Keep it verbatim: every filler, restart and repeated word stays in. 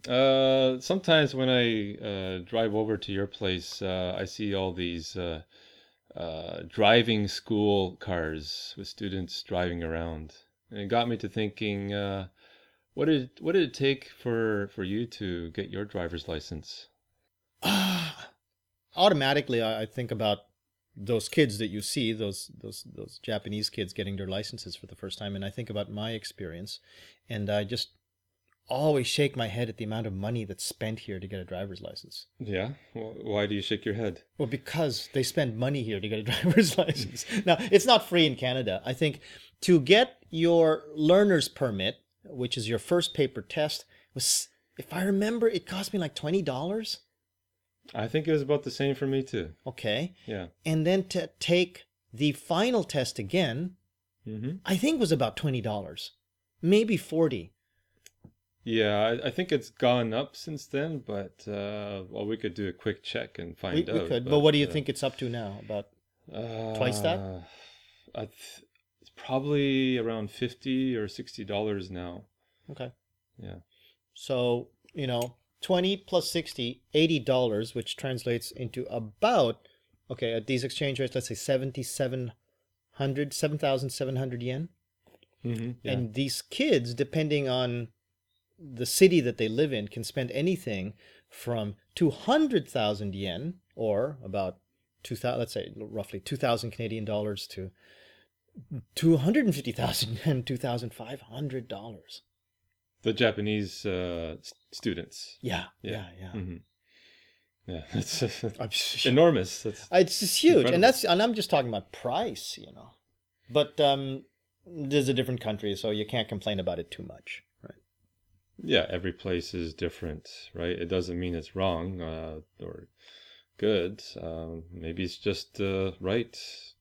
Uh, sometimes when I uh, drive over to your place, uh, I see all these uh, uh, driving school cars with students driving around. And it got me to thinking, uh, what did what did it take for for you to get your driver's license? Ah, automatically, I, I think about those kids that you see, those those those Japanese kids getting their licenses for the first time, and I think about my experience, and I just always shake my head at the amount of money that's spent here to get a driver's license. Yeah, well, why do you shake your head? Well, because they spend money here to get a driver's license. Now, it's not free in Canada. I think to get your learner's permit, which is your first paper test, was, if I remember, it cost me like twenty dollars. I think it was about the same for me too. Okay. Yeah. And then to take the final test again, Mm-hmm. I think was about twenty dollars, maybe forty. Yeah, I, I think it's gone up since then, but uh, well, we could do a quick check and We, find we out. could, but But what do you uh, think it's up to now? About twice that? uh, I th it's probably around fifty or sixty dollars now. Okay. Yeah. So, you know, twenty plus sixty, eighty dollars which translates into about, okay, at these exchange rates, let's say seventy-seven hundred, seven thousand seven hundred yen. Mm-hmm. Yeah. And these kids, depending on the city that they live in, can spend anything from two hundred thousand yen, or about two thousand, let's say roughly two thousand Canadian dollars, to two hundred fifty thousand yen, two thousand five hundred dollars. The Japanese uh, s- students. Yeah, Yeah. yeah, yeah. Mm-hmm. Yeah. It's I'm enormous. That's It's just huge, and incredible. that's and I'm just talking about price, you know. But um, there's a different country, so you can't complain about it too much, right? Yeah, every place is different, right? It doesn't mean it's wrong uh, or good. Um, maybe it's just uh, right